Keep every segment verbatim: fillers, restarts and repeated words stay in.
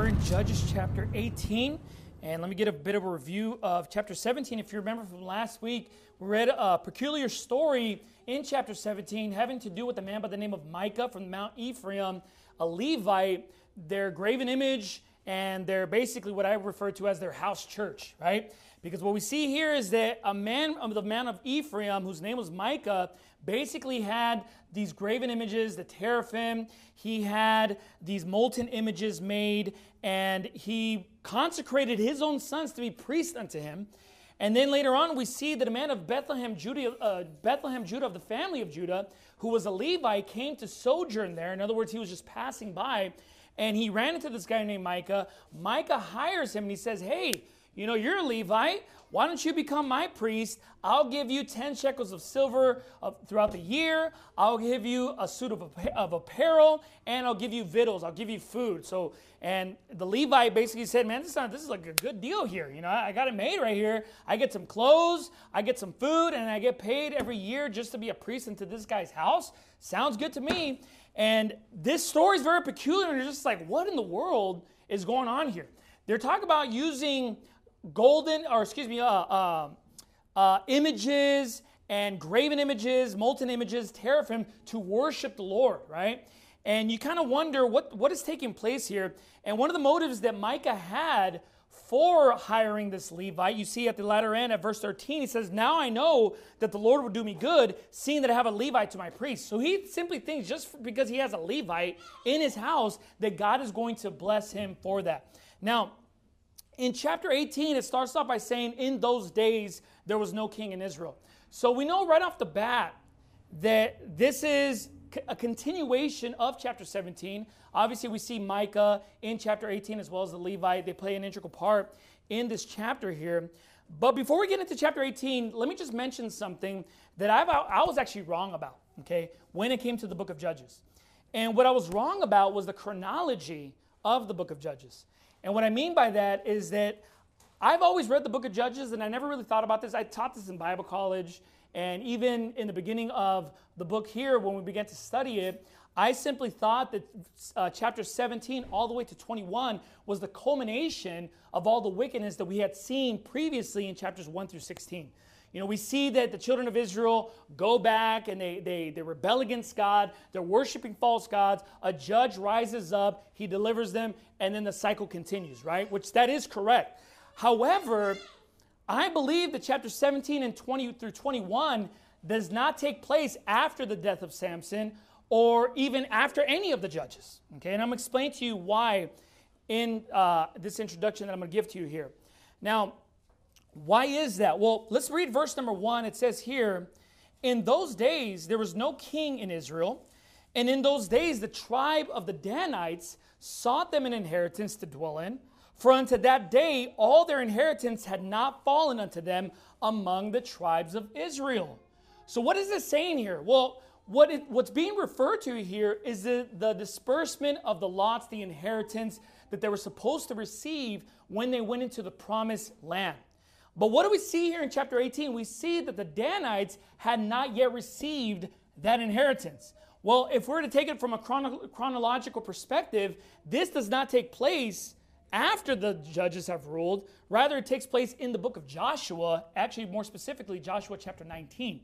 We're in Judges chapter eighteen, and let me get a bit of a review of chapter seventeen. If you remember from last week, we read a peculiar story in chapter seventeen having to do with a man by the name of Micah from Mount Ephraim, a Levite, their graven image, and they're basically what I refer to as their house church, right? Because what we see here is that a man, the man of Ephraim, whose name was Micah, basically had these graven images, the teraphim. He had these molten images made, and he consecrated his own sons to be priests unto him. And then later on, we see that a man of Bethlehem, Judah, uh, Bethlehem, Judah, of the family of Judah, who was a Levite, came to sojourn there. In other words, he was just passing by, and he ran into this guy named Micah. Micah hires him, and he says, hey, you know, you're a Levite. Why don't you become my priest? I'll give you ten shekels of silver throughout the year. I'll give you a suit of, of apparel, and I'll give you victuals. I'll give you food. So, and the Levite basically said, man, this is, not, this is like a good deal here. You know, I got it made right here. I get some clothes, I get some food, and I get paid every year just to be a priest into this guy's house. Sounds good to me. And this story is very peculiar, and you're just like, what in the world is going on here? They're talking about using golden, or excuse me, uh, uh, uh, images and graven images, molten images, teraphim, to worship the Lord, right? And you kind of wonder what, what is taking place here. And one of the motives that Micah had for hiring this Levite, you see at the latter end, at verse thirteen, he says, now I know that the Lord will do me good, seeing that I have a Levite to my priest. So he simply thinks just because he has a Levite in his house, that God is going to bless him for that. Now, in chapter eighteen, it starts off by saying, in those days, there was no king in Israel. So we know right off the bat that this is a continuation of chapter seventeen. Obviously, we see Micah in chapter eighteen as well as the Levite. They play an integral part in this chapter here. But before we get into chapter eighteen, let me just mention something that I've, I was actually wrong about, okay, when it came to the book of Judges. And what I was wrong about was the chronology of the book of Judges. And what I mean by that is that I've always read the book of Judges, and I never really thought about this. I taught this in Bible college, and even in the beginning of the book here, when we began to study it, I simply thought that uh, chapter seventeen all the way to twenty-one was the culmination of all the wickedness that we had seen previously in chapters one through sixteen. You know, we see that the children of Israel go back and they, they, they rebel against God. They're worshiping false gods. A judge rises up. He delivers them. And then the cycle continues, right? Which that is correct. However, I believe that chapter seventeen and twenty through twenty-one does not take place after the death of Samson or even after any of the judges. Okay, and I'm going to explain to you why in uh, this introduction that I'm going to give to you here. Now, why is that? Well, let's read verse number one. It says here, in those days there was no king in Israel, and in those days the tribe of the Danites sought them an inheritance to dwell in, for unto that day all their inheritance had not fallen unto them among the tribes of Israel. So what is this saying here? Well, what it, what's being referred to here is the, the disbursement of the lots, the inheritance that they were supposed to receive when they went into the promised land. But what do we see here in chapter eighteen? We see that the Danites had not yet received that inheritance. Well, if we're to take it from a chrono- chronological perspective, this does not take place after the judges have ruled. Rather, it takes place in the book of Joshua, actually more specifically, Joshua chapter nineteen.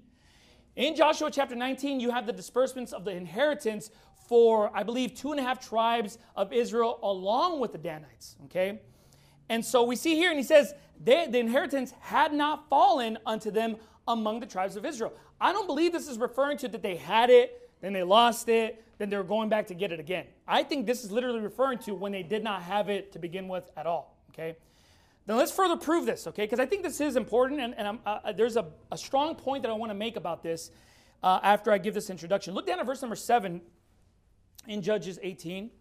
In Joshua chapter nineteen, you have the disbursements of the inheritance for, I believe, two and a half tribes of Israel along with the Danites, okay? And so we see here, and he says, they, the inheritance had not fallen unto them among the tribes of Israel. I don't believe this is referring to that they had it, then they lost it, then they were going back to get it again. I think this is literally referring to when they did not have it to begin with at all, okay? Now let's further prove this, okay? Because I think this is important, and, and I'm, uh, there's a, a strong point that I want to make about this uh, after I give this introduction. Look down at verse number seven in Judges eighteen.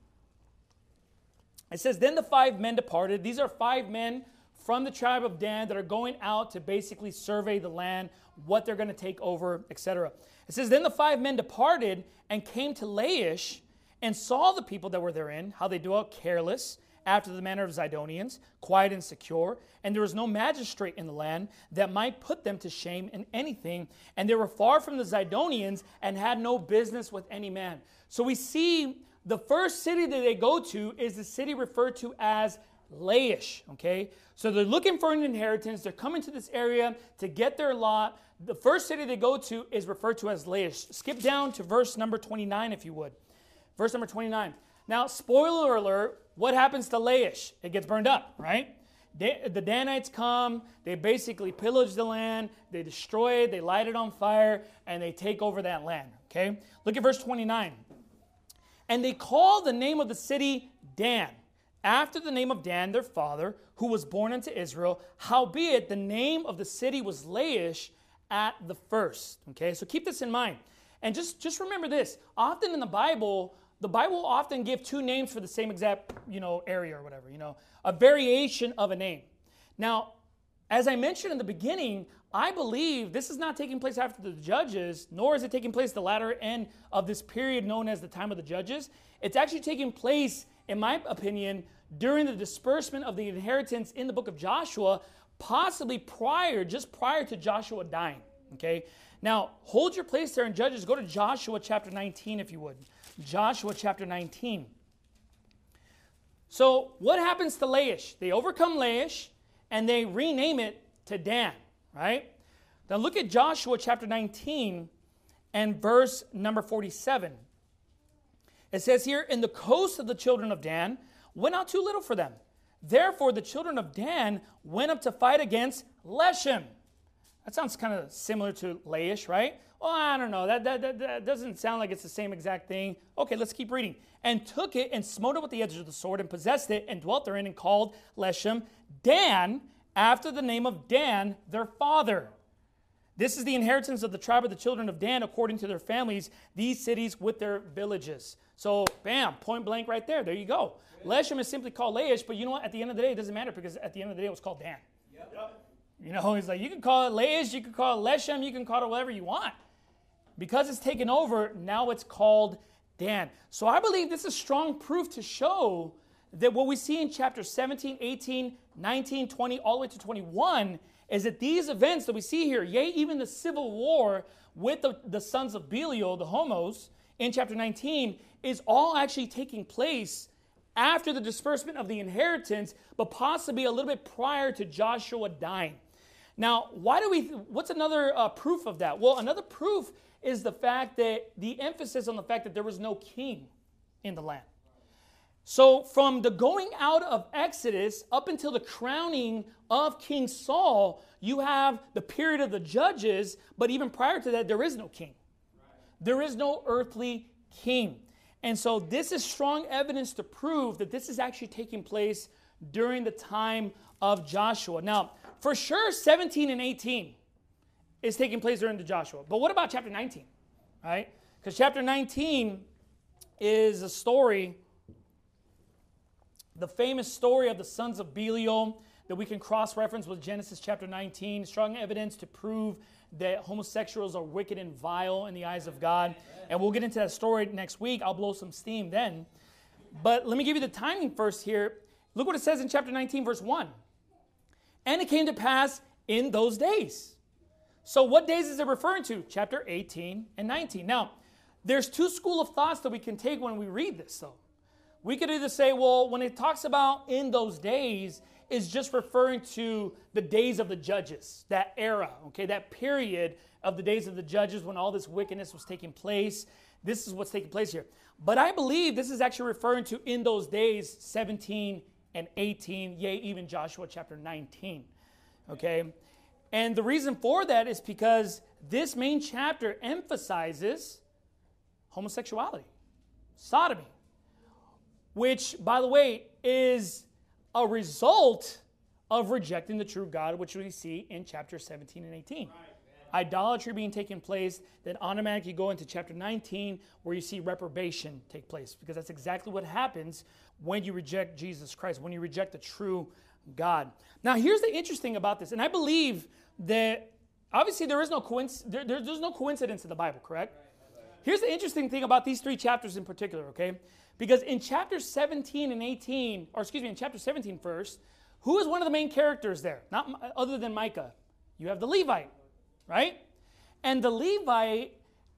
It says, then the five men departed. These are five men from the tribe of Dan that are going out to basically survey the land, what they're going to take over, et cetera. It says, then the five men departed and came to Laish and saw the people that were therein, how they dwelt careless, after the manner of Zidonians, quiet and secure, and there was no magistrate in the land that might put them to shame in anything, and they were far from the Zidonians and had no business with any man. So we see the first city that they go to is the city referred to as Laish, okay? So they're looking for an inheritance. They're coming to this area to get their lot. The first city they go to is referred to as Laish. Skip down to verse number twenty-nine, if you would. Verse number twenty-nine. Now, spoiler alert, what happens to Laish? It gets burned up, right? They, the Danites come, they basically pillage the land, they destroy it, they light it on fire, and they take over that land, okay? Look at verse twenty-nine. And they call the name of the city Dan, after the name of Dan, their father, who was born unto Israel. Howbeit, the name of the city was Laish at the first. Okay, so keep this in mind. And just, just remember this. Often in the Bible, the Bible will often give two names for the same exact, you know, area or whatever, you know, a variation of a name. Now, as I mentioned in the beginning, I believe this is not taking place after the Judges, nor is it taking place the latter end of this period known as the time of the Judges. It's actually taking place, in my opinion, during the disbursement of the inheritance in the book of Joshua, possibly prior, just prior to Joshua dying, okay? Now, hold your place there in Judges. Go to Joshua chapter nineteen, if you would. Joshua chapter nineteen. So, what happens to Laish? They overcome Laish, and they rename it to Dan, right? Now, look at Joshua chapter nineteen and verse number forty-seven. It says here, "In the coast of the children of Dan went out too little for them. Therefore, the children of Dan went up to fight against Leshem." That sounds kind of similar to Laish, right? Well, I don't know. That, that, that, that doesn't sound like it's the same exact thing. Okay, let's keep reading. "And took it and smote it with the edge of the sword and possessed it and dwelt therein and called Leshem Dan after the name of Dan, their father. This is the inheritance of the tribe of the children of Dan according to their families, these cities with their villages." So, bam, point blank right there. There you go. Leshem is simply called Laish, but you know what? At the end of the day, it doesn't matter because at the end of the day, it was called Dan. Yep. You know, it's like you can call it Laish, you can call it Leshem, you can call it whatever you want. Because it's taken over, now it's called Dan. So I believe this is strong proof to show that what we see in chapter seventeen, eighteen, nineteen, twenty, all the way to twenty-one is that these events that we see here, yea, even the civil war with the, the sons of Belial, the Homos, in chapter nineteen, is all actually taking place after the disbursement of the inheritance, but possibly a little bit prior to Joshua dying. Now, why do we? What's another uh, proof of that? Well, another proof is the fact that the emphasis on the fact that there was no king in the land. So from the going out of Exodus up until the crowning of King Saul, you have the period of the Judges, but even prior to that, there is no king. There is no earthly king. And so this is strong evidence to prove that this is actually taking place during the time of Joshua. Now, for sure, seventeen and eighteen is taking place during the Joshua. But what about chapter nineteen, right? Because chapter nineteen is a story, the famous story of the sons of Belial that we can cross-reference with Genesis chapter nineteen. Strong evidence to prove that homosexuals are wicked and vile in the eyes of God. And we'll get into that story next week. I'll blow some steam then. But let me give you the timing first here. Look what it says in chapter nineteen, verse one. "And it came to pass in those days." So what days is it referring to? Chapter eighteen and nineteen. Now, there's two school of thoughts that we can take when we read this, though. We could either say, well, when it talks about in those days, is just referring to the days of the judges, that era, okay, that period of the days of the judges when all this wickedness was taking place. This is what's taking place here. But I believe this is actually referring to in those days, seventeen and eighteen, yea, even Joshua chapter nineteen, okay? And the reason for that is because this main chapter emphasizes homosexuality, sodomy, which, by the way, is a result of rejecting the true God, which we see in chapter seventeen and eighteen. Right, idolatry being taken place, then automatically go into chapter nineteen where you see reprobation take place, because that's exactly what happens when you reject Jesus Christ, when you reject the true God. Now, here's the interesting about this, and I believe that obviously there is no coinc- there, there, there's no coincidence in the Bible, correct? Here's the interesting thing about these three chapters in particular, okay? Because in chapter seventeen and eighteen, or excuse me, in chapter seventeen first, who is one of the main characters there? Not other than Micah. You have the Levite, right? And the Levite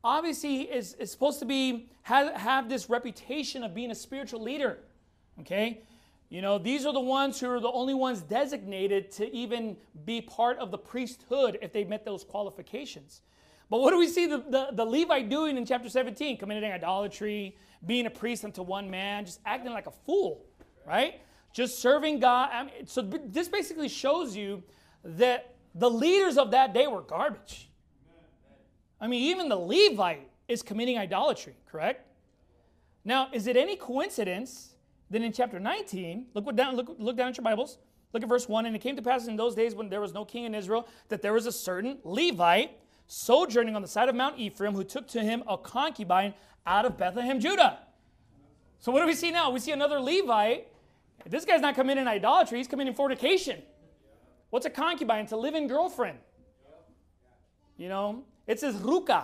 obviously is, is supposed to be have, have this reputation of being a spiritual leader. Okay? You know, these are the ones who are the only ones designated to even be part of the priesthood if they met those qualifications. But what do we see the, the, the Levite doing in chapter seventeen? Committing idolatry, being a priest unto one man, just acting like a fool, right? Just serving God. I mean, so this basically shows you that the leaders of that day were garbage. I mean, even the Levite is committing idolatry, correct? Now, is it any coincidence that in chapter nineteen, look what down, look, look down at your Bibles, look at verse one, and it came to pass in those days when there was no king in Israel, that there was a certain Levite sojourning on the side of Mount Ephraim, who took to him a concubine out of Bethlehem, Judah. So what do we see now? We see another Levite. This guy's not committing idolatry, he's committing fornication. What's a concubine? It's a live-in girlfriend. You know, it's his ruka.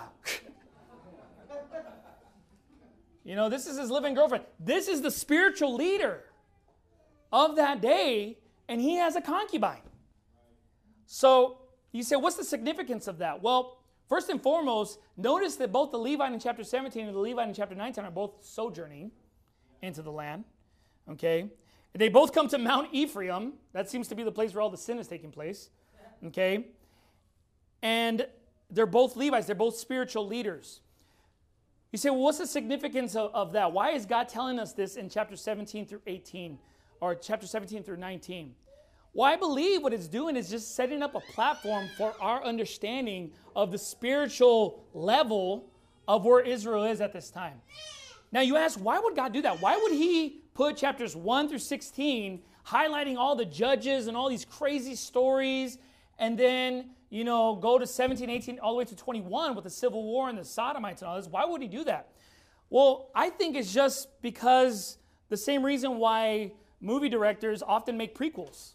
You know, this is his live-in girlfriend. This is the spiritual leader of that day, and he has a concubine. So you say, what's the significance of that? Well, first and foremost, notice that both the Levite in chapter seventeen and the Levite in chapter nineteen are both sojourning into the land. Okay? They both come to Mount Ephraim. That seems to be the place where all the sin is taking place. Okay? And they're both Levites. They're both spiritual leaders. You say, well, what's the significance of, of that? Why is God telling us this in chapter seventeen through eighteen, or chapter seventeen through nineteen? Well, I believe what it's doing is just setting up a platform for our understanding of the spiritual level of where Israel is at this time. Now you ask, why would God do that? Why would he put chapters one through sixteen highlighting all the judges and all these crazy stories, and then, you know, go to seventeen, eighteen, all the way to twenty-one with the civil war and the Sodomites and all this? Why would he do that? Well, I think it's just because the same reason why movie directors often make prequels.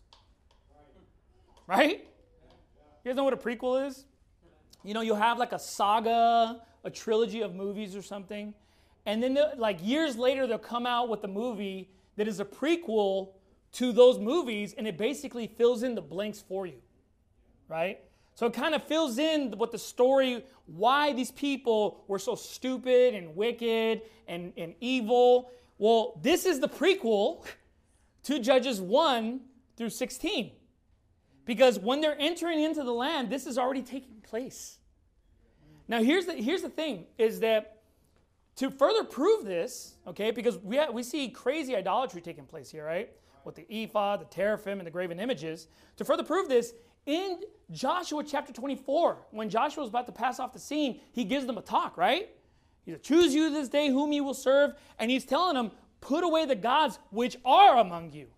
Right? You guys know what a prequel is? You know, you'll have like a saga, a trilogy of movies or something, and then like years later they'll come out with a movie that is a prequel to those movies, and it basically fills in the blanks for you. Right? So it kind of fills in what the story, why these people were so stupid and wicked and, and evil. Well, this is the prequel to Judges one through sixteen. Because when they're entering into the land, this is already taking place. Now, here's the, here's the thing, is that to further prove this, okay, because we, have, we see crazy idolatry taking place here, right? With the ephod, the teraphim, and the graven images. To further prove this, in Joshua chapter twenty-four, when Joshua was about to pass off the scene, he gives them a talk, right? He said, choose you this day whom you will serve. And he's telling them, put away the gods which are among you.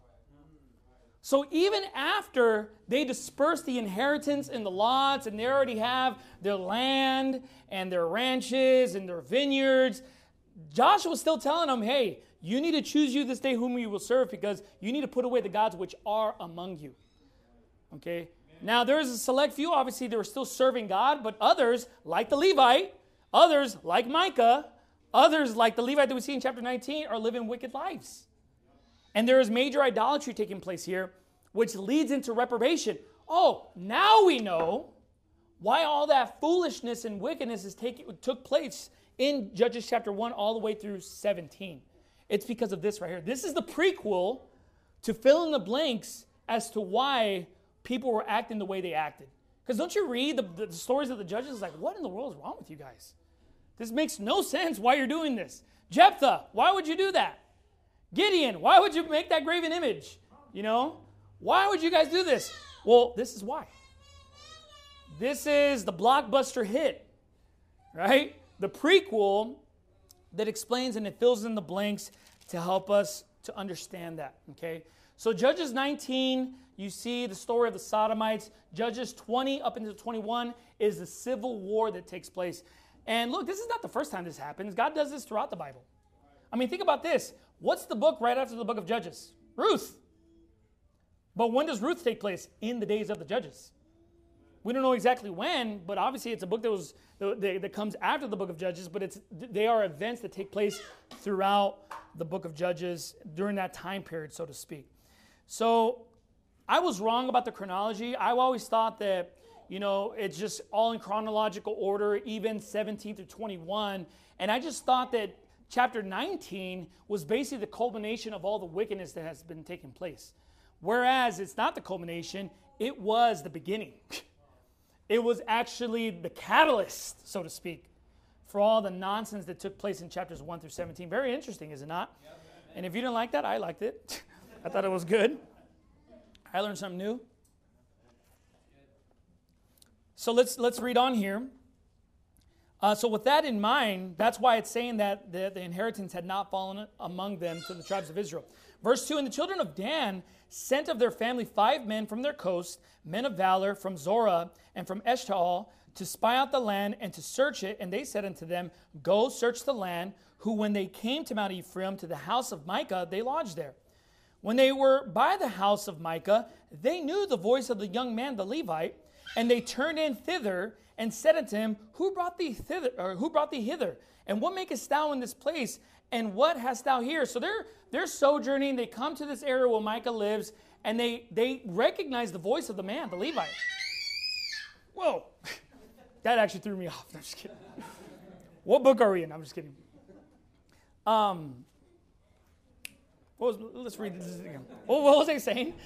So even after they disperse the inheritance and the lots, and they already have their land and their ranches and their vineyards, Joshua's still telling them, hey, you need to choose you this day whom you will serve, because you need to put away the gods which are among you. Okay? Now, there is a select few, obviously, that were still serving God, but others, like the Levite, others, like Micah, others, like the Levite that we see in chapter nineteen, are living wicked lives. And there is major idolatry taking place here, which leads into reprobation. Oh, now we know why all that foolishness and wickedness is taking, took place in Judges chapter one all the way through seventeen. It's because of this right here. This is the prequel to fill in the blanks as to why people were acting the way they acted. Because don't you read the, the stories of the judges? It's like, what in the world is wrong with you guys? This makes no sense why you're doing this. Jephthah, why would you do that? Gideon, why would you make that graven image? You know, why would you guys do this? Well, this is why. This is the blockbuster hit, right? The prequel that explains and it fills in the blanks to help us to understand that, okay? So Judges nineteen, you see the story of the Sodomites. Judges twenty up into twenty-one is the civil war that takes place. And look, this is not the first time this happens. God does this throughout the Bible. I mean, think about this. What's the book right after the book of Judges? Ruth. But when does Ruth take place? In the days of the Judges. We don't know exactly when, but obviously it's a book that was that, that comes after the book of Judges, but it's they are events that take place throughout the book of Judges during that time period, so to speak. So I was wrong about the chronology. I always thought that, You know, it's just all in chronological order, even seventeen through twenty-one. And I just thought that chapter nineteen was basically the culmination of all the wickedness that has been taking place. Whereas it's not the culmination, it was the beginning. It was actually the catalyst, so to speak, for all the nonsense that took place in chapters one through seventeen. Very interesting, is it not? And if you didn't like that, I liked it. I thought it was good. I learned something new. So let's let's read on here. Uh, so with that in mind, that's why it's saying that the, the inheritance had not fallen among them to the tribes of Israel. Verse two, and the children of Dan sent of their family five men from their coast, men of valor from Zorah and from Eshtaol, to spy out the land and to search it. And they said unto them, go search the land, who when they came to Mount Ephraim, to the house of Micah, they lodged there. When they were by the house of Micah, they knew the voice of the young man, the Levite, and they turned in thither and said unto him, Who brought thee thither, or who brought thee hither? And what makest thou in this place? And what hast thou here? So they're they're sojourning. They come to this area where Micah lives, and they they recognize the voice of the man, the Levite. Whoa, that actually threw me off. I'm just kidding. What book are we in? I'm just kidding. Um, what was? Let's read this again. What, what was I saying?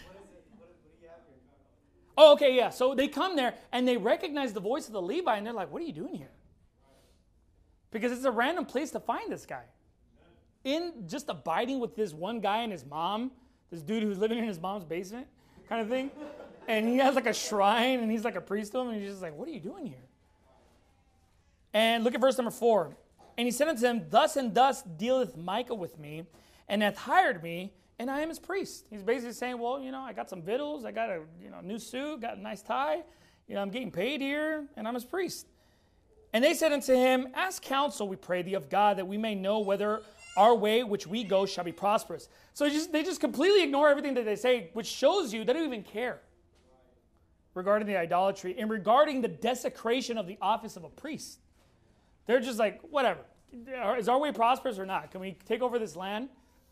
Oh, okay, yeah. So they come there and they recognize the voice of the Levite, and they're like, what are you doing here? Because it's a random place to find this guy. In just abiding with this one guy and his mom, this dude who's living in his mom's basement kind of thing. And he has like a shrine and he's like a priest to him, and he's just like, what are you doing here? And look at verse number four. And he said unto him, thus and thus dealeth Micah with me, and hath hired me, and I am his priest. He's basically saying, well, you know, I got some victuals, I got a you know new suit, got a nice tie, you know, I'm getting paid here, and I'm his priest. And they said unto him, ask counsel, we pray thee, of God, that we may know whether our way which we go shall be prosperous. So just, they just completely ignore everything that they say, which shows you they don't even care regarding the idolatry and regarding the desecration of the office of a priest. They're just like, whatever. Is our way prosperous or not? Can we take over this land?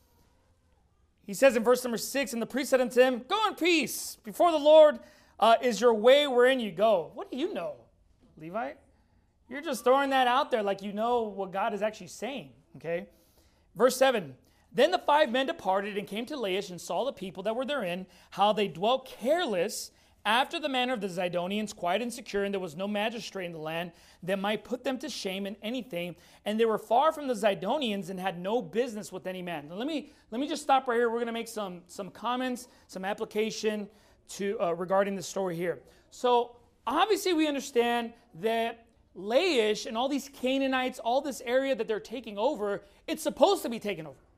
He says in verse number six, and the priest said unto him, go in peace. Before the Lord uh, is your way wherein you go. What do you know, Levite? You're just throwing that out there like you know what God is actually saying, okay? Verse seven, then the five men departed and came to Laish and saw the people that were therein, how they dwelt careless after the manner of the Zidonians, quiet and secure, and there was no magistrate in the land that might put them to shame in anything. And they were far from the Zidonians and had no business with any man. Now let me let me just stop right here. We're going to make some some comments, some application to uh, regarding the story here. So obviously we understand that Laish and all these Canaanites, all this area that they're taking over, it's supposed to be taken over.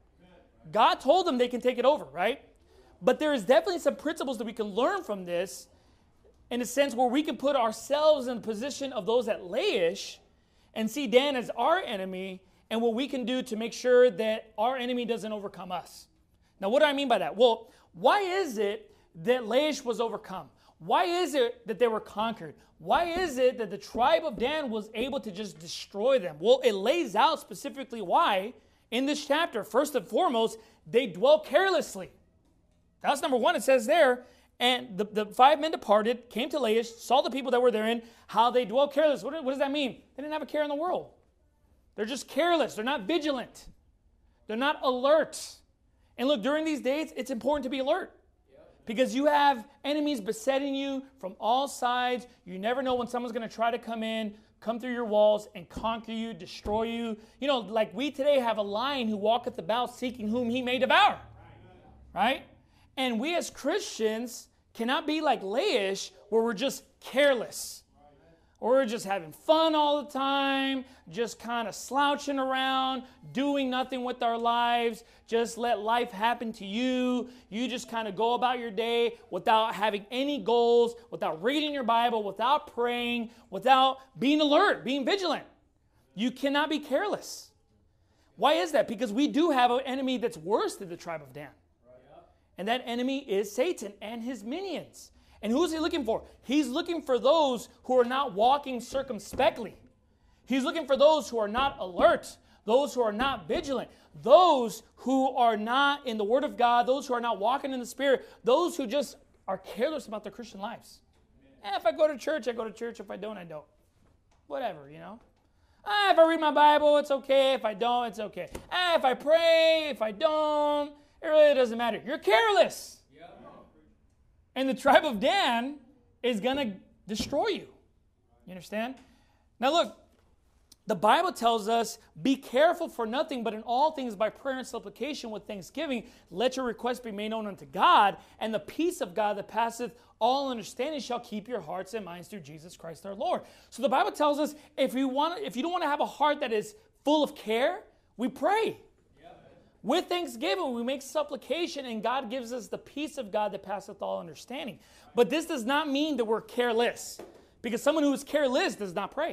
God told them they can take it over, right? But there is definitely some principles that we can learn from this, in a sense where we can put ourselves in the position of those at Laish and see Dan as our enemy and what we can do to make sure that our enemy doesn't overcome us. Now, what do I mean by that? Well, why is it that Laish was overcome? Why is it that they were conquered? Why is it that the tribe of Dan was able to just destroy them? Well, it lays out specifically why in this chapter. First and foremost, they dwell carelessly. That's number one. It says there, and the, the five men departed, came to Laish, saw the people that were therein, how they dwell careless. What, what does that mean? They didn't have a care in the world. They're just careless. They're not vigilant. They're not alert. And look, during these days, it's important to be alert. Because you have enemies besetting you from all sides. You never know when someone's going to try to come in, come through your walls, and conquer you, destroy you. You know, like we today have a lion who walketh about seeking whom he may devour. Right? And we as Christians cannot be like Laish, where we're just careless. Or we're just having fun all the time, just kind of slouching around, doing nothing with our lives. Just let life happen to you. You just kind of go about your day without having any goals, without reading your Bible, without praying, without being alert, being vigilant. You cannot be careless. Why is that? Because we do have an enemy that's worse than the tribe of Dan. And that enemy is Satan and his minions. And who is he looking for? He's looking for those who are not walking circumspectly. He's looking for those who are not alert, those who are not vigilant, those who are not in the Word of God, those who are not walking in the Spirit, those who just are careless about their Christian lives. Eh, if I go to church, I go to church. If I don't, I don't. Whatever, you know. Ah, if I read my Bible, it's okay. If I don't, it's okay. Ah, if I pray, if I don't, it really doesn't matter. You're careless. Yep. And the tribe of Dan is going to destroy you. You understand? Now look, the Bible tells us, be careful for nothing, but in all things by prayer and supplication with thanksgiving, let your requests be made known unto God, and the peace of God that passeth all understanding shall keep your hearts and minds through Jesus Christ our Lord. So the Bible tells us, if you want, if you don't want to have a heart that is full of care, we pray. Yep. With thanksgiving, we make supplication, and God gives us the peace of God that passeth all understanding. But this does not mean that we're careless, because someone who is careless does not pray.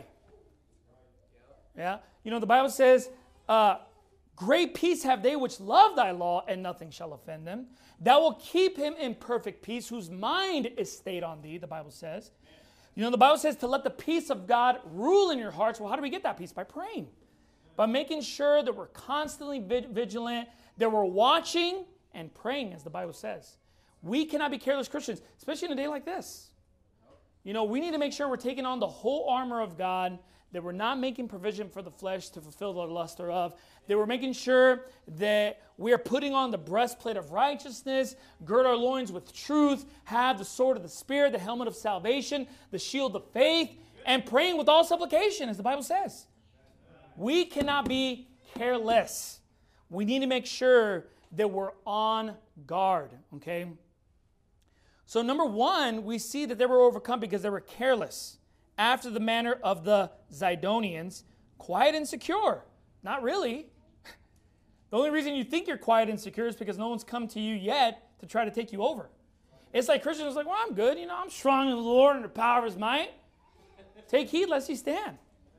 Yeah, you know, the Bible says, uh, great peace have they which love thy law, and nothing shall offend them. Thou will keep him in perfect peace, whose mind is stayed on thee, the Bible says. You know, the Bible says to let the peace of God rule in your hearts. Well, how do we get that peace? By praying. By making sure that we're constantly vigilant, that we're watching and praying, as the Bible says. We cannot be careless Christians, especially in a day like this. You know, we need to make sure we're taking on the whole armor of God, that we're not making provision for the flesh to fulfill the lust thereof, that we're making sure that we are putting on the breastplate of righteousness, gird our loins with truth, have the sword of the Spirit, the helmet of salvation, the shield of faith, and praying with all supplication, as the Bible says. We cannot be careless. We need to make sure that we're on guard, okay? So number one, we see that they were overcome because they were careless, after the manner of the Zidonians, quiet and secure. Not really. The only reason you think you're quiet and secure is because no one's come to you yet to try to take you over. It's like Christians like, well, I'm good. You know, I'm strong in the Lord and the power of his might. Take heed lest ye stand.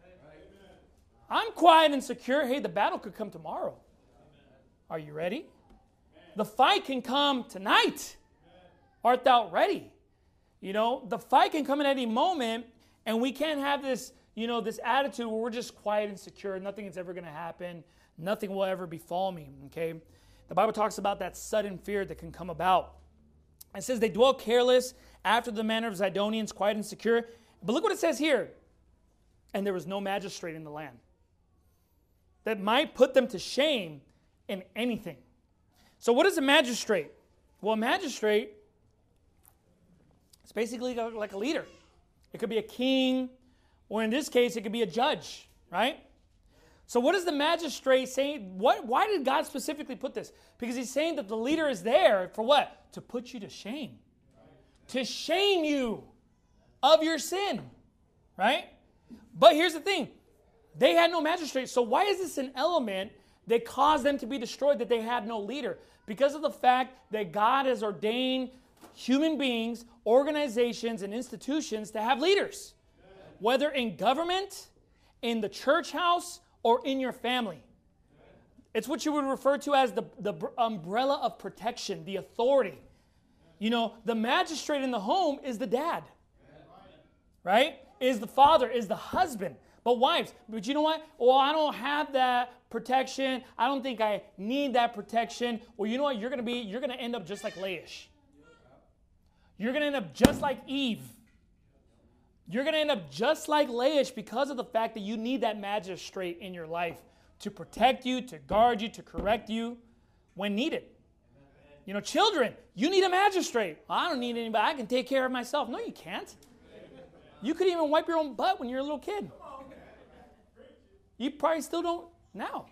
I'm quiet and secure. Hey, the battle could come tomorrow. Are you ready? The fight can come tonight. Art thou ready? You know, the fight can come at any moment. And we can't have this, you know, this attitude where we're just quiet and secure. Nothing is ever going to happen. Nothing will ever befall me, okay? The Bible talks about that sudden fear that can come about. It says they dwell careless after the manner of Zidonians, quiet and secure. But look what it says here. And there was no magistrate in the land that might put them to shame in anything. So what is a magistrate? Well, a magistrate is basically like a leader. It could be a king, or in this case, it could be a judge, right? So what is the magistrate saying? What, why did God specifically put this? Because he's saying that the leader is there for what? To put you to shame. To shame you of your sin, right? But here's the thing. They had no magistrate. So why is this an element that caused them to be destroyed, that they had no leader? Because of the fact that God has ordained human beings, organizations, and institutions to have leaders, whether in government, in the church house, or in your family. It's what you would refer to as the, the umbrella of protection, the authority. You know, the magistrate in the home is the dad, right? Is the father, is the husband. But wives, but you know what? Well, I don't have that protection. I don't think I need that protection. Well, you know what? You're going to be, you're going to end up just like Laish. You're going to end up just like Eve. You're going to end up just like Laish because of the fact that you need that magistrate in your life to protect you, to guard you, to correct you when needed. You know, children, you need a magistrate. Well, I don't need anybody. I can take care of myself. No, you can't. You could even wipe your own butt when you're a little kid. You probably still don't now.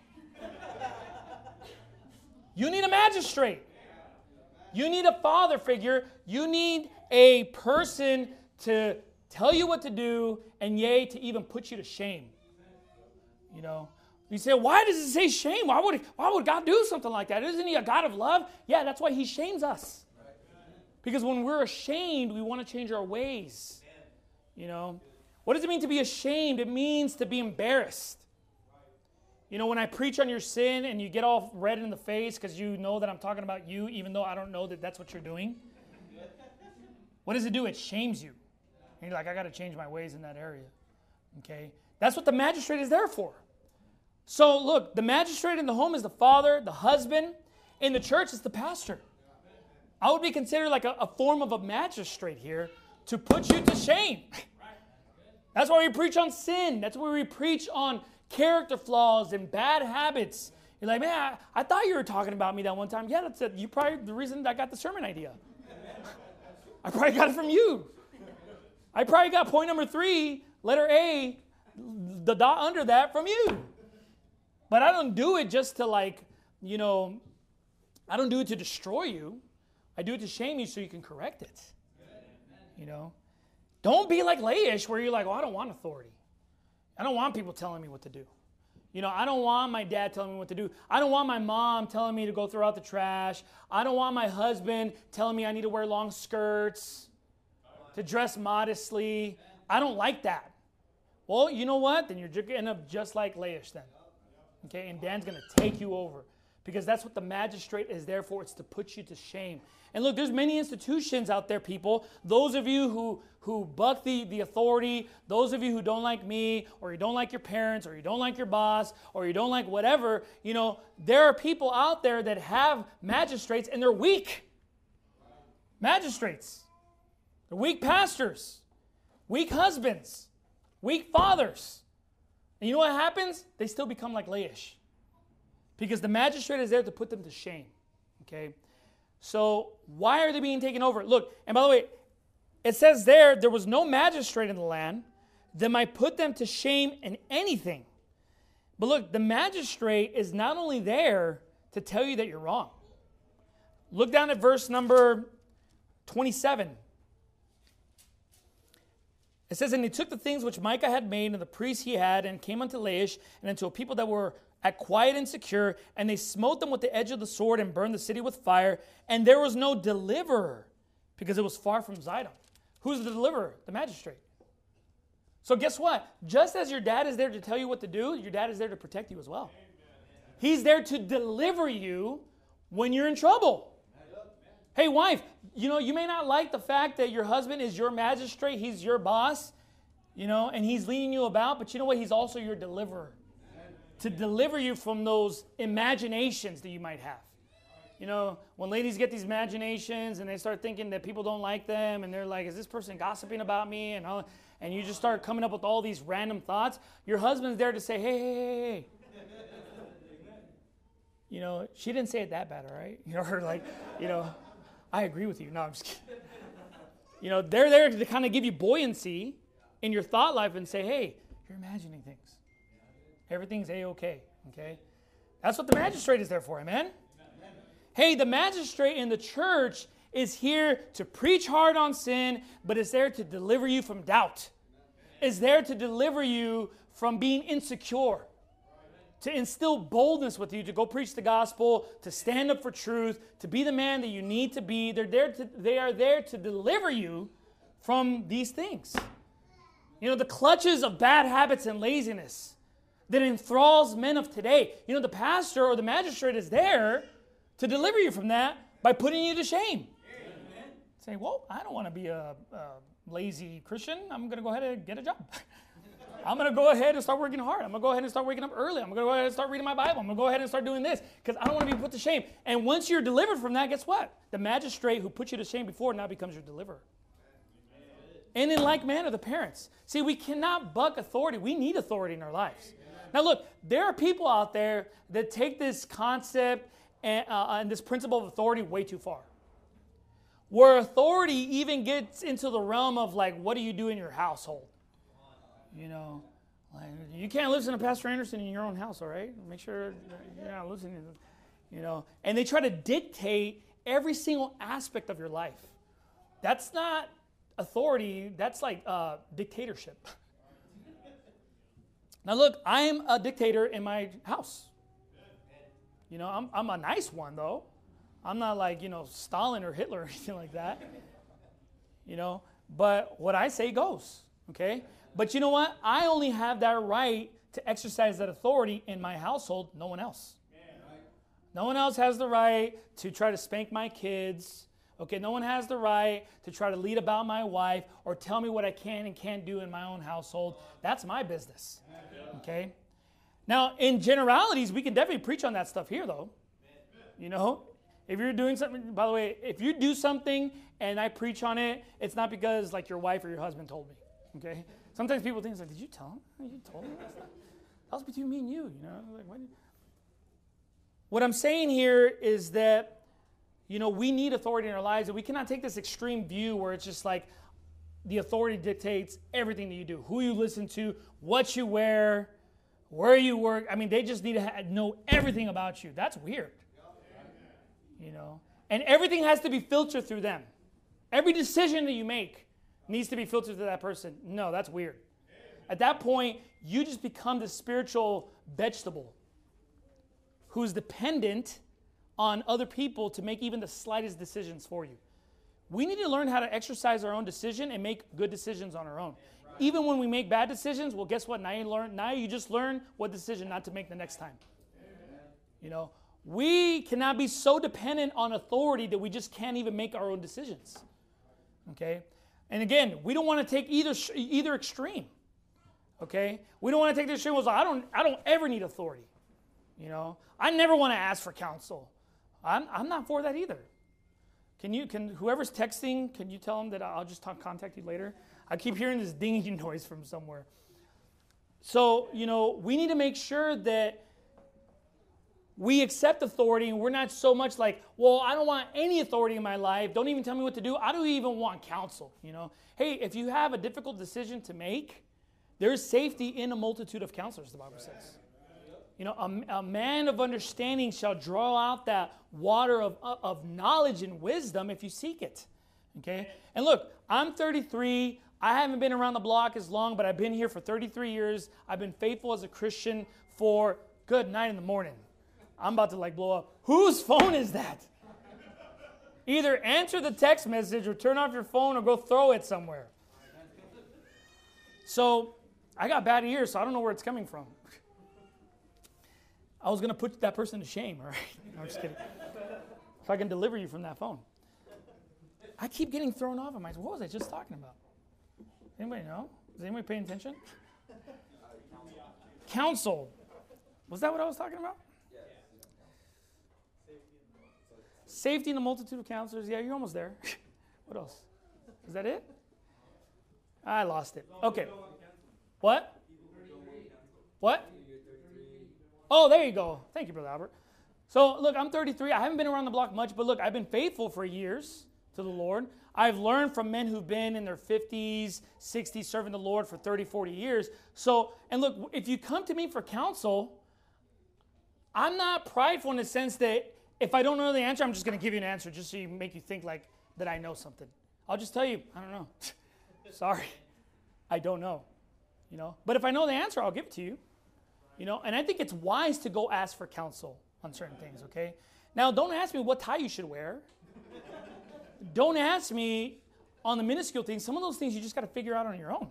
You need a magistrate. You need a father figure. You need a person to tell you what to do, and yea, to even put you to shame. You know, you say, why does it say shame? Why would, why would God do something like that? Isn't he a God of love? Yeah, that's why he shames us. Because when we're ashamed, we want to change our ways. You know, what does it mean to be ashamed? It means to be embarrassed. You know, when I preach on your sin and you get all red in the face because you know that I'm talking about you, even though I don't know that that's what you're doing. What does it do? It shames you. And you're like, I got to change my ways in that area. Okay? That's what the magistrate is there for. So look, the magistrate in the home is the father, the husband. In the church, it's the pastor. I would be considered like a, a form of a magistrate here, to put you to shame. That's why we preach on sin. That's why we preach on character flaws and bad habits. You're like, man, I, I thought you were talking about me that one time. Yeah, that's it. You probably the reason I got the sermon idea. I probably got it from you. I probably got point number three, letter A, the dot under that from you. But I don't do it just to like, you know, I don't do it to destroy you. I do it to shame you so you can correct it. You know? Don't be like Laish where you're like, oh, I don't want authority. I don't want people telling me what to do. You know, I don't want my dad telling me what to do. I don't want my mom telling me to go throw out the trash. I don't want my husband telling me I need to wear long skirts, to dress modestly. I don't like that. Well, you know what? Then you're going to end up just like Laish then. Okay, and Dan's going to take you over. Because that's what the magistrate is there for. It's to put you to shame. And look, there's many institutions out there, people. Those of you who, who buck the, the authority, those of you who don't like me, or you don't like your parents, or you don't like your boss, or you don't like whatever, you know, there are people out there that have magistrates and they're weak. Magistrates. They're weak pastors. Weak husbands. Weak fathers. And you know what happens? They still become like Laish. Because the magistrate is there to put them to shame. Okay? So why are they being taken over? Look, and by the way, it says there, there was no magistrate in the land that might put them to shame in anything. But look, the magistrate is not only there to tell you that you're wrong. Look down at verse number twenty-seven. It says, and he took the things which Micah had made and the priests he had and came unto Laish and unto a people that were at quiet and secure, and they smote them with the edge of the sword and burned the city with fire, and there was no deliverer because it was far from Zidon. Who's the deliverer? The magistrate. So guess what? Just as your dad is there to tell you what to do, your dad is there to protect you as well. He's there to deliver you when you're in trouble. Hey, wife, you know, you may not like the fact that your husband is your magistrate, he's your boss, you know, and he's leading you about, but you know what? He's also your deliverer. To deliver you from those imaginations that you might have. You know, when ladies get these imaginations and they start thinking that people don't like them and they're like, is this person gossiping about me? And all, and you just start coming up with all these random thoughts. Your husband's there to say, hey, hey, hey, hey. You know, she didn't say it that bad, all right? You know, her like, you know, I agree with you. No, I'm just kidding. You know, they're there to kind of give you buoyancy in your thought life and say, hey, you're imagining things. Everything's A-okay, okay? That's what the magistrate is there for, amen? Amen? Hey, the magistrate in the church is here to preach hard on sin, but is there to deliver you from doubt. Is there to deliver you from being insecure. To instill boldness with you, to go preach the gospel, to stand up for truth, to be the man that you need to be. They're there to, they are there to deliver you from these things. You know, the clutches of bad habits and laziness that enthralls men of today. You know, the pastor or the magistrate is there to deliver you from that by putting you to shame. Amen. Say, well, I don't want to be a, a lazy Christian. I'm going to go ahead and get a job. I'm going to go ahead and start working hard. I'm going to go ahead and start waking up early. I'm going to go ahead and start reading my Bible. I'm going to go ahead and start doing this because I don't want to be put to shame. And once you're delivered from that, guess what? The magistrate who put you to shame before now becomes your deliverer. And in like manner, the parents. See, we cannot buck authority. We need authority in our lives. Now look, there are people out there that take this concept and, uh, and this principle of authority way too far. Where authority even gets into the realm of like, what do you do in your household? You know, like you can't listen to Pastor Anderson in your own house, all right? Make sure you're not listening, you know. And they try to dictate every single aspect of your life. That's not authority, that's like uh, dictatorship. Now look, I am a dictator in my house. You know, I'm I'm a nice one though. I'm not like, you know, Stalin or Hitler or anything like that. You know, but what I say goes, okay? But you know what? I only have that right to exercise that authority in my household, no one else. No one else has the right to try to spank my kids. Okay, no one has the right to try to lead about my wife or tell me what I can and can't do in my own household. That's my business. Okay? Now, in generalities, we can definitely preach on that stuff here, though. You know? If you're doing something, by the way, if you do something and I preach on it, it's not because like your wife or your husband told me, okay? Sometimes people think, it's like, did you tell him? You told him? That was between me and you, you know? Like, what? What I'm saying here is that, you know, we need authority in our lives, and we cannot take this extreme view where it's just like the authority dictates everything that you do, who you listen to, what you wear, where you work. I mean, they just need to ha- know everything about you. That's weird. You know? And everything has to be filtered through them. Every decision that you make needs to be filtered through that person. No, that's weird. At that point, you just become the spiritual vegetable who's dependent on other people to make even the slightest decisions for you. We need to learn how to exercise our own decision and make good decisions on our own. Right. Even when we make bad decisions, well, guess what? Now you learn. Now you just learn what decision not to make the next time. Amen. You know, we cannot be so dependent on authority that we just can't even make our own decisions. Okay, and again, we don't want to take either either extreme. Okay, we don't want to take the extreme. Was I don't I don't ever need authority. You know, I never want to ask for counsel. I'm I'm not for that either. Can you, can whoever's texting, can you tell them that I'll just talk, contact you later? I keep hearing this dinging noise from somewhere. So, you know, we need to make sure that we accept authority and we're not so much like, well, I don't want any authority in my life. Don't even tell me what to do. I don't even want counsel, you know. Hey, if you have a difficult decision to make, there's safety in a multitude of counselors, the Bible says. You know, a, a man of understanding shall draw out that water of, of knowledge and wisdom if you seek it. Okay? And look, I'm thirty-three. I haven't been around the block as long, but I've been here for thirty-three years. I've been faithful as a Christian for good night in the morning. I'm about to like blow up. Whose phone is that? Either answer the text message or turn off your phone or go throw it somewhere. So I got bad ears, so I don't know where it's coming from. I was going to put that person to shame, all right? No, I'm just kidding. If I can deliver you from that phone. I keep getting thrown off. I'm like, what was I just talking about? Anybody know? Is anybody paying attention? Counsel. Was that what I was talking about? Yes. Safety in the multitude of counselors. Yeah, you're almost there. What else? Is that it? I lost it. Okay. What? What? Oh, there you go. Thank you, Brother Albert. So, look, I'm thirty-three. I haven't been around the block much, but look, I've been faithful for years to the Lord. I've learned from men who've been in their fifties, sixties, serving the Lord for thirty, forty years. So, and look, if you come to me for counsel, I'm not prideful in the sense that if I don't know the answer, I'm just going to give you an answer just so you make you think like that I know something. I'll just tell you, I don't know. Sorry, I don't know. You know, but if I know the answer, I'll give it to you. You know, and I think it's wise to go ask for counsel on certain things, okay? Now, don't ask me what tie you should wear. Don't ask me on the minuscule things. Some of those things you just got to figure out on your own.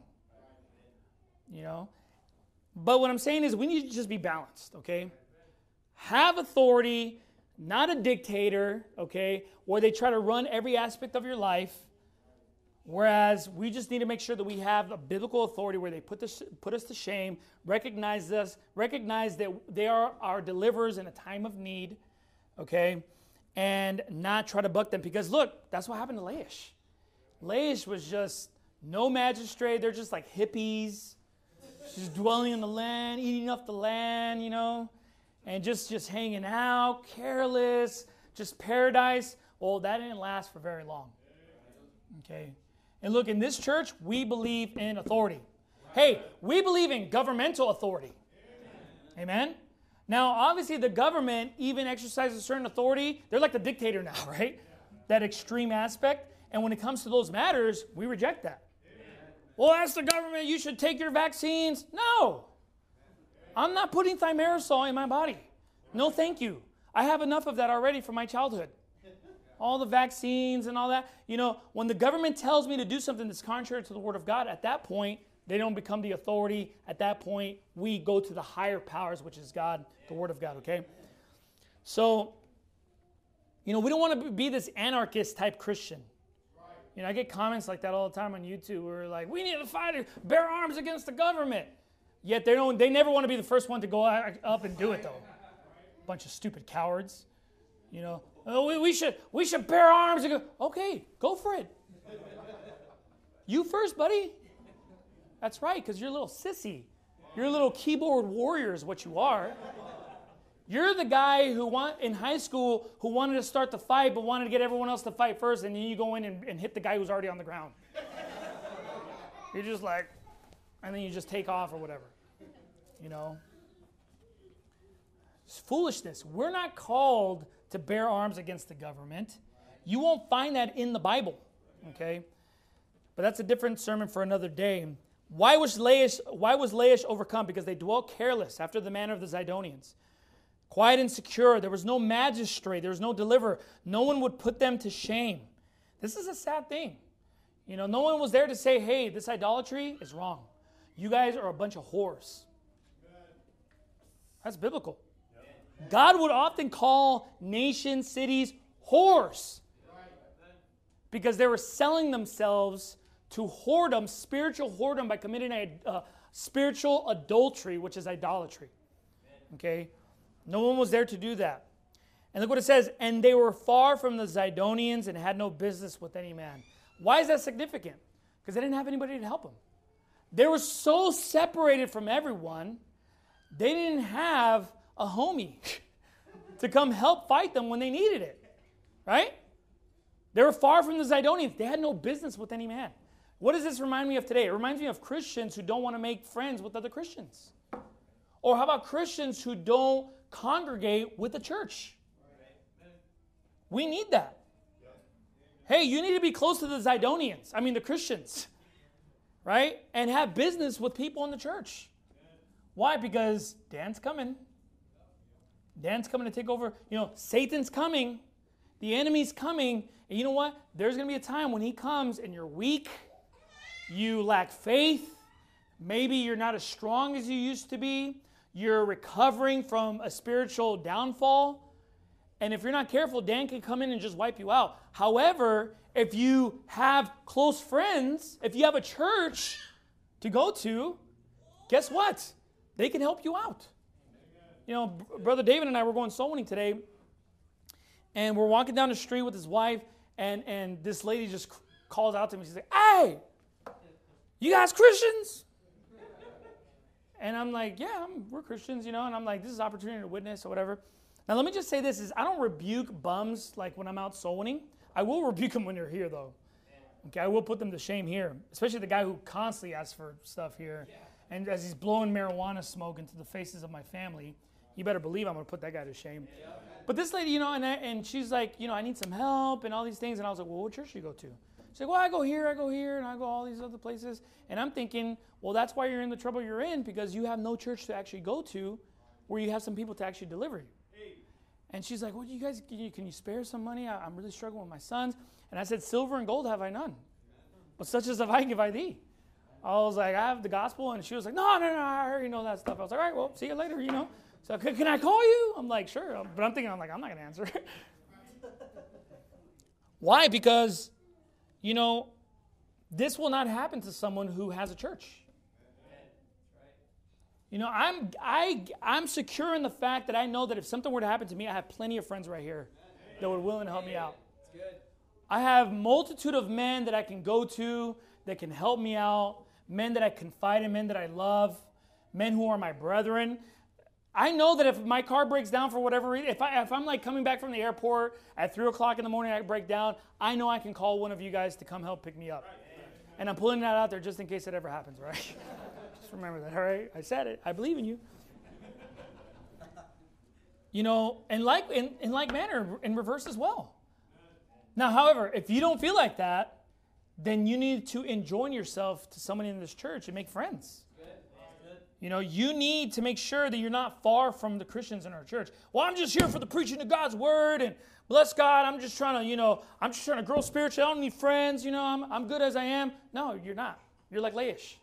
You know? But what I'm saying is we need to just be balanced, okay? Have authority, not a dictator, okay, where they try to run every aspect of your life. Whereas we just need to make sure that we have a biblical authority where they put this, put us to shame, recognize us, recognize that they are our deliverers in a time of need, okay, and not try to buck them. Because look, that's what happened to Laish. Laish was just no magistrate. They're just like hippies, just dwelling in the land, eating off the land, you know, and just, just hanging out, careless, just paradise. Well, that didn't last for very long, okay. And look, in this church, we believe in authority. Hey, we believe in governmental authority. Amen? Now, obviously, the government even exercises certain authority. They're like the dictator now, right? That extreme aspect. And when it comes to those matters, we reject that. Well, ask the government, you should take your vaccines. No. I'm not putting thimerosal in my body. No, thank you. I have enough of that already from my childhood. All the vaccines and all that. You know, when the government tells me to do something that's contrary to the Word of God, at that point, they don't become the authority. At that point, we go to the higher powers, which is God, the Word of God, okay? So, you know, we don't want to be this anarchist type Christian. You know, I get comments like that all the time on YouTube where we're like, we need to fight, bear arms against the government. Yet they don't. They never want to be the first one to go up and do it, though. Bunch of stupid cowards, you know. Oh, we, we should we should bear arms and go. Okay, go for it. You first, buddy. That's right, because you're a little sissy. You're a little keyboard warrior is what you are. You're the guy who want in high school who wanted to start the fight but wanted to get everyone else to fight first, and then you go in and, and hit the guy who's already on the ground. You're just like, and then you just take off or whatever. You know? It's foolishness. We're not called to bear arms against the government. You won't find that in the Bible. Okay? But that's a different sermon for another day. Why was Laish, why was Laish overcome? Because they dwelt careless after the manner of the Zidonians. Quiet and secure. There was no magistrate. There was no deliverer. No one would put them to shame. This is a sad thing. You know, no one was there to say, hey, this idolatry is wrong. You guys are a bunch of whores. That's biblical. God would often call nations, cities, whores. Because they were selling themselves to whoredom, spiritual whoredom, by committing a uh, spiritual adultery, which is idolatry. Okay? No one was there to do that. And look what it says, and they were far from the Zidonians and had no business with any man. Why is that significant? Because they didn't have anybody to help them. They were so separated from everyone, they didn't have a homie to come help fight them when they needed it. Right? They were far from the Zidonians. They had no business with any man. What does this remind me of today? It reminds me of Christians who don't want to make friends with other Christians. Or how about Christians who don't congregate with the church? We need that. Hey, you need to be close to the Zidonians. I mean the Christians. Right? And have business with people in the church. Why? Because Dan's coming. Dan's coming to take over. You know, Satan's coming. The enemy's coming. And you know what? There's going to be a time when he comes and you're weak. You lack faith. Maybe you're not as strong as you used to be. You're recovering from a spiritual downfall. And if you're not careful, Dan can come in and just wipe you out. However, if you have close friends, if you have a church to go to, guess what? They can help you out. You know, Brother David and I were going soul winning today, and we're walking down the street with his wife, and, and this lady just calls out to me. She's like, hey, you guys Christians? And I'm like, yeah, I'm, we're Christians, you know, and I'm like, this is opportunity to witness or whatever. Now, let me just say this, is I don't rebuke bums like when I'm out soul winning. I will rebuke them when they're here, though. Okay, I will put them to shame here, especially the guy who constantly asks for stuff here. And as he's blowing marijuana smoke into the faces of my family, you better believe I'm going to put that guy to shame. But this lady, you know, and I, and she's like, you know, I need some help and all these things. And I was like, well, what church do you go to? She's like, well, I go here, I go here, and I go all these other places. And I'm thinking, well, that's why you're in the trouble you're in, because you have no church to actually go to where you have some people to actually deliver you. And she's like, well, you guys, can you, can you spare some money? I, I'm really struggling with my sons. And I said, silver and gold have I none. But such as have I give I thee. I was like, I have the gospel. And she was like, no, no, no, I already know that stuff. I was like, all right, well, see you later, you know. So can, can I call you? I'm like, sure. But I'm thinking, I'm like, I'm not going to answer. Why? Because, you know, this will not happen to someone who has a church. You know, I'm I I'm secure in the fact that I know that if something were to happen to me, I have plenty of friends right here that would willing to help me out. I have multitude of men that I can go to that can help me out, men that I confide in, men that I love, men who are my brethren. I know that if my car breaks down for whatever reason, if, I, if I'm like coming back from the airport at three o'clock in the morning, I break down, I know I can call one of you guys to come help pick me up. And I'm pulling that out there just in case it ever happens, right? Just remember that, all right? I said it. I believe in you. You know, and like in, in like manner, in reverse as well. Now, however, if you don't feel like that, then you need to enjoin yourself to somebody in this church and make friends. You know, you need to make sure that you're not far from the Christians in our church. Well, I'm just here for the preaching of God's word, and bless God, I'm just trying to, you know, I'm just trying to grow spiritually. I don't need friends, you know, I'm I'm good as I am. No, you're not. You're like Laish.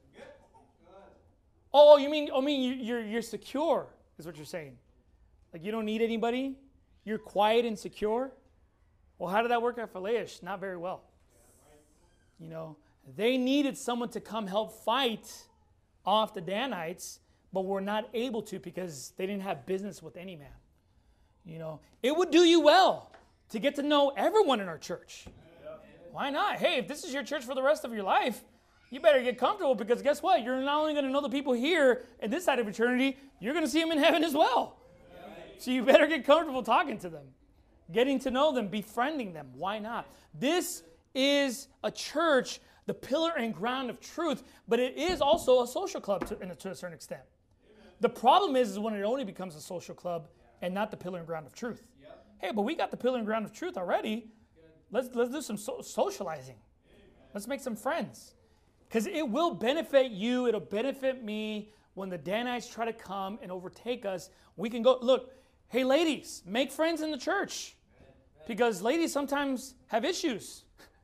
Oh, you mean, oh, mean you, you're you're secure, is what you're saying. Like you don't need anybody? You're quiet and secure? Well, how did that work out for Laish? Not very well. You know, they needed someone to come help fight off the Danites, but were not able to because they didn't have business with any man. You know, it would do you well to get to know everyone in our church. Why not? Hey, if this is your church for the rest of your life, you better get comfortable, because guess what? You're not only going to know the people here in this side of eternity, you're going to see them in heaven as well. So you better get comfortable talking to them, getting to know them, befriending them. Why not? This is a church, the pillar and ground of truth, but it is also a social club to, to a certain extent. The problem is, is when it only becomes a social club and not the pillar and ground of truth. Hey, but we got the pillar and ground of truth already. Let's, let's do some so- socializing. Let's make some friends. Because it will benefit you, it'll benefit me when the Danites try to come and overtake us. We can go, look, hey ladies, make friends in the church. Because ladies sometimes have issues.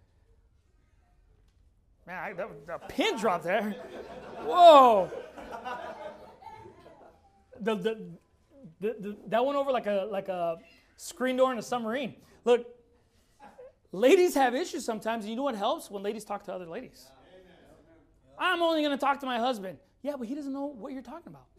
Man, I, that, that pin drop there. Whoa. The, the, the, the, that went over like a, like a screen door in a submarine. Look, ladies have issues sometimes, and you know what helps? When ladies talk to other ladies. I'm only going to talk to my husband. Yeah, but he doesn't know what you're talking about.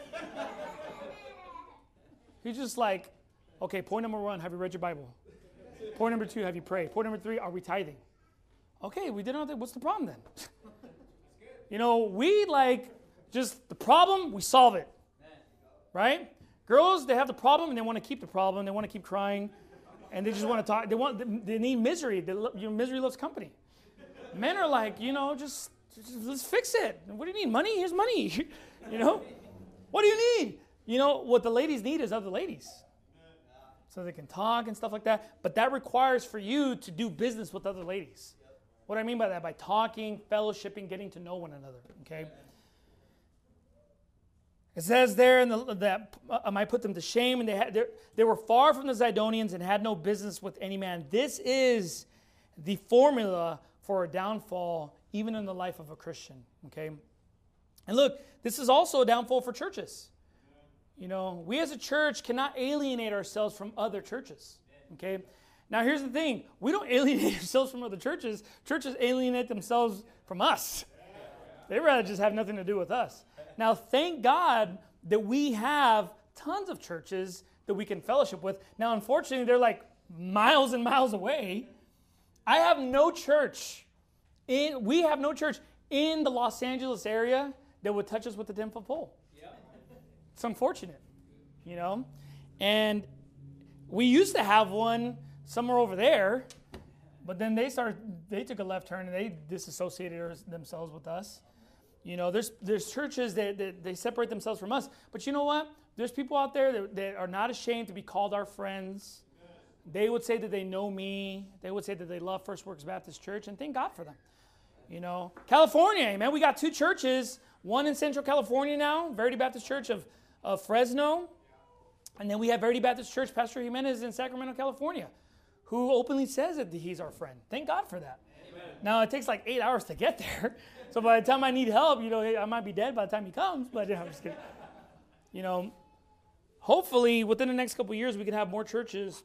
He's just like, okay, point number one, have you read your Bible? Point number two, have you prayed? Point number three, are we tithing? Okay, we did nothing. What's the problem then? You know, we like just the problem, we solve it. Right? Girls, they have the problem and they want to keep the problem. They want to keep crying. And they just want to talk. They want. They need misery. They, you know, misery loves company. Men are like, you know, just... let's fix it. What do you need? Money? Here's money. You know? What do you need? You know, what the ladies need is other ladies. So they can talk and stuff like that. But that requires for you to do business with other ladies. What do I mean by that? By talking, fellowshipping, getting to know one another. Okay? It says there in the, that I might put them to shame, and they had they were far from the Zidonians and had no business with any man. This is the formula for a downfall, even in the life of a Christian, okay? And look, this is also a downfall for churches. You know, we as a church cannot alienate ourselves from other churches, okay? Now, here's the thing. We don't alienate ourselves from other churches. Churches alienate themselves from us. They'd rather just have nothing to do with us. Now, thank God that we have tons of churches that we can fellowship with. Now, unfortunately, they're like miles and miles away. I have no church. In, we have no church in the Los Angeles area that would touch us with the ten-foot pole. Yep. It's unfortunate, you know. And we used to have one somewhere over there, but then they started. They took a left turn and they disassociated themselves with us. You know, there's there's churches that, that they separate themselves from us. But you know what? There's people out there that, that are not ashamed to be called our friends. They would say that they know me. They would say that they love First Works Baptist Church, and thank God for them. You know, California, man, we got two churches. One in Central California now, Verity Baptist Church of, of Fresno. And then we have Verity Baptist Church, Pastor Jimenez in Sacramento, California, who openly says that he's our friend. Thank God for that. Amen. Now, it takes like eight hours to get there. So by the time I need help, you know, I might be dead by the time he comes. But you know, I'm just kidding. You know, hopefully within the next couple of years, we can have more churches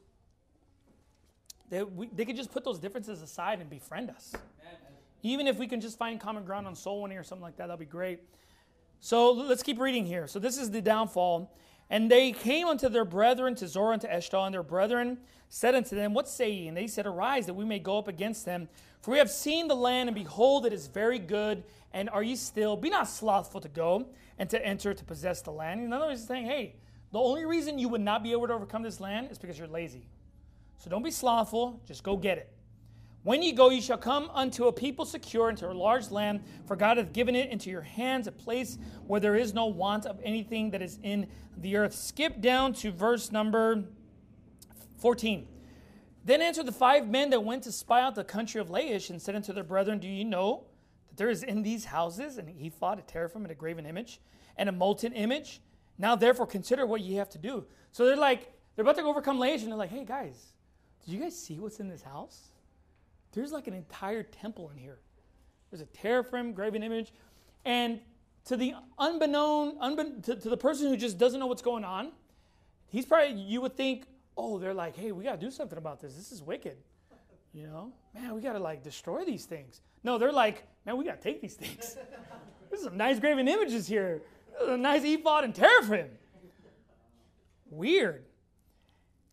that we, they could just put those differences aside and befriend us. Amen. Even if we can just find common ground on soul winning or something like that, that'll be great. So let's keep reading here. So this is the downfall. And they came unto their brethren to Zorah and to Eshtaol, and their brethren said unto them, What say ye? And they said, Arise, that we may go up against them. For we have seen the land, and behold, it is very good. And are ye still? Be not slothful to go and to enter to possess the land. In other words, he's saying, hey, the only reason you would not be able to overcome this land is because you're lazy. So don't be slothful, just go get it. When ye go, ye shall come unto a people secure, into a large land, for God hath given it into your hands, a place where there is no want of anything that is in the earth. Skip down to verse number fourteen. Then answered the five men that went to spy out the country of Laish, and said unto their brethren, Do ye know that there is in these houses an ephod, a teraphim, and a graven image, and a molten image? Now therefore consider what ye have to do. So they're like, they're about to overcome Laish, and they're like, hey guys, did you guys see what's in this house? There's like an entire temple in here. There's a teraphim, graven image. And to the unbeknown, unbe- to, to the person who just doesn't know what's going on, he's probably, you would think, oh, they're like, hey, we got to do something about this. This is wicked. You know, man, we got to like destroy these things. No, they're like, man, we got to take these things. There's some nice graven images here. There's a nice ephod and teraphim. Weird.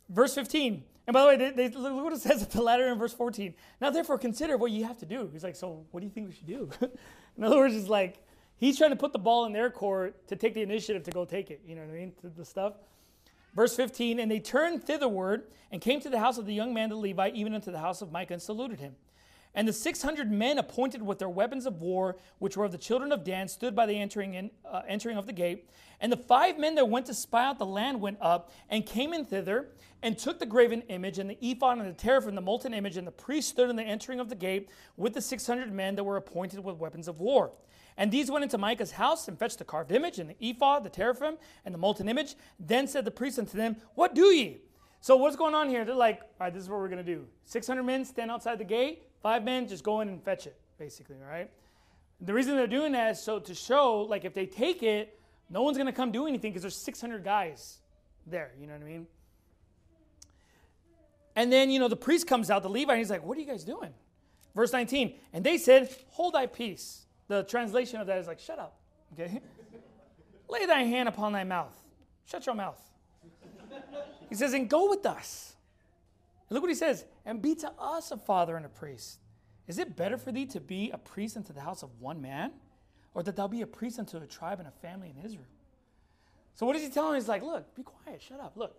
Verse fifteen. And by the way, they, they, look what it says at the latter in verse fourteen. Now, therefore, consider what you have to do. He's like, so what do you think we should do? In other words, it's like, he's trying to put the ball in their court to take the initiative to go take it. You know what I mean? To the stuff. Verse fifteen, and they turned thitherward and came to the house of the young man the Levite, even unto the house of Micah, and saluted him. And the six hundred men appointed with their weapons of war, which were of the children of Dan, stood by the entering in, uh, entering of the gate. And the five men that went to spy out the land went up and came in thither and took the graven image and the ephod and the teraphim and the molten image. And the priest stood in the entering of the gate with the six hundred men that were appointed with weapons of war. And these went into Micah's house and fetched the carved image and the ephod, the teraphim, and the molten image. Then said the priest unto them, what do ye? So what's going on here? They're like, all right, this is what we're going to do. six hundred men stand outside the gate. Five men just go in and fetch it, basically, all right? The reason they're doing that is so to show, like, if they take it, no one's going to come do anything because there's six hundred guys there, you know what I mean? And then, you know, the priest comes out, the Levite, and he's like, what are you guys doing? Verse nineteen, and they said, hold thy peace. The translation of that is like, shut up, okay? Lay thy hand upon thy mouth. Shut your mouth. He says, and go with us. And look what he says, and be to us a father and a priest. Is it better for thee to be a priest unto the house of one man, or that thou be a priest unto a tribe and a family in Israel? So what is he telling him? He's like, look, be quiet, shut up, look.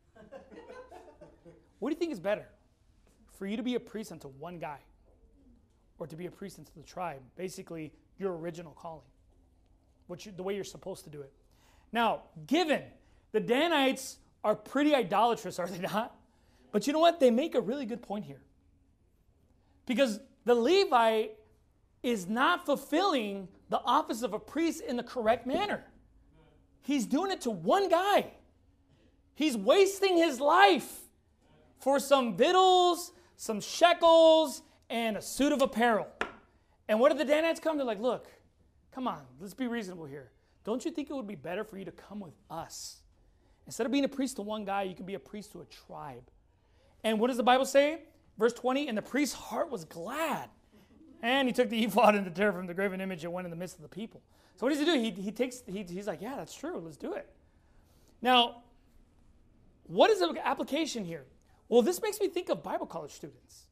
What do you think is better? For you to be a priest unto one guy, or to be a priest unto the tribe? Basically, your original calling, what you, the way you're supposed to do it. Now, given the Danites are pretty idolatrous, are they not? But you know what? They make a really good point here. Because the Levite is not fulfilling the office of a priest in the correct manner. He's doing it to one guy. He's wasting his life for some victuals, some shekels, and a suit of apparel. And what did the Danites come? They're like, look, come on, let's be reasonable here. Don't you think it would be better for you to come with us? Instead of being a priest to one guy, you can be a priest to a tribe. And what does the Bible say? Verse twenty, and the priest's heart was glad. And he took the ephod and the teraphim, the graven image, and went in the midst of the people. So what does he do? He, he takes, he, he's like, yeah, that's true. Let's do it. Now, what is the application here? Well, this makes me think of Bible college students.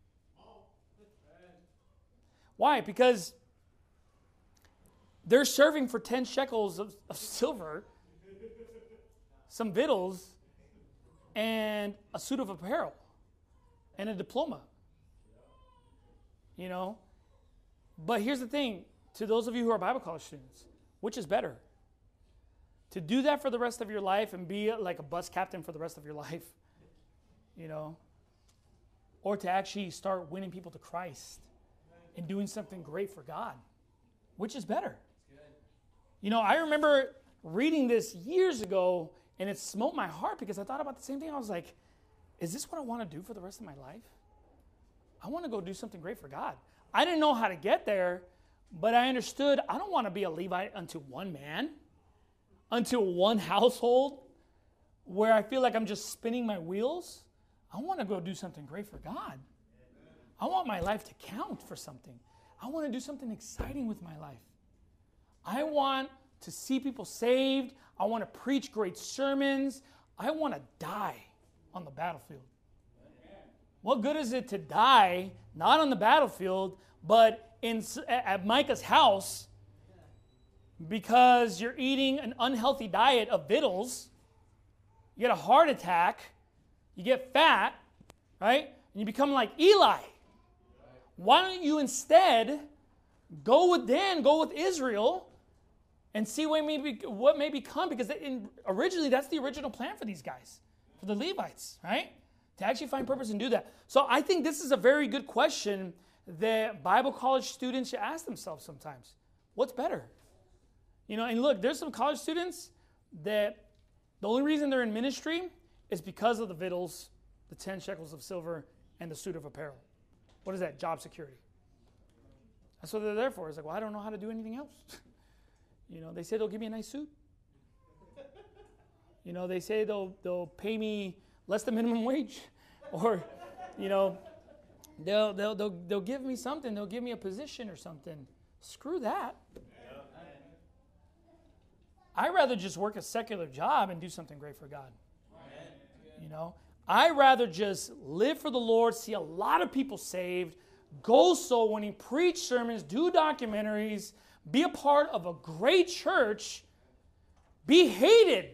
Why? Because they're serving for ten shekels of, of silver, some victuals, and a suit of apparel, and a diploma. You know? But here's the thing, to those of you who are Bible college students, which is better? To do that for the rest of your life and be like a bus captain for the rest of your life, you know? Or to actually start winning people to Christ and doing something great for God? Which is better? You know, I remember reading this years ago, and it smote my heart because I thought about the same thing. I was like, is this what I want to do for the rest of my life? I want to go do something great for God. I didn't know how to get there, but I understood I don't want to be a Levite unto one man, unto one household, where I feel like I'm just spinning my wheels. I want to go do something great for God. I want my life to count for something. I want to do something exciting with my life. I want to see people saved. I want to preach great sermons. I want to die on the battlefield. What good is it to die, not on the battlefield, but in at Micah's house because you're eating an unhealthy diet of victuals, you get a heart attack, you get fat, right? And you become like Eli. Why don't you instead go with Dan, go with Israel, and see what may, be, what may become? Because in, originally, that's the original plan for these guys, for the Levites, right? To actually find purpose and do that. So I think this is a very good question that Bible college students should ask themselves sometimes. What's better? You know, and look, there's some college students that the only reason they're in ministry is because of the victuals, the ten shekels of silver, and the suit of apparel. What is that? Job security. That's what they're there for. It's like, well, I don't know how to do anything else. You know, they say they'll give me a nice suit. You know, they say they'll they'll pay me less than minimum wage, or, you know, they'll they'll they'll they'll give me something. They'll give me a position or something. Screw that. I'd rather just work a secular job and do something great for God. You know, I rather just live for the Lord, see a lot of people saved, go soul winning, preach sermons, do documentaries, be a part of a great church, be hated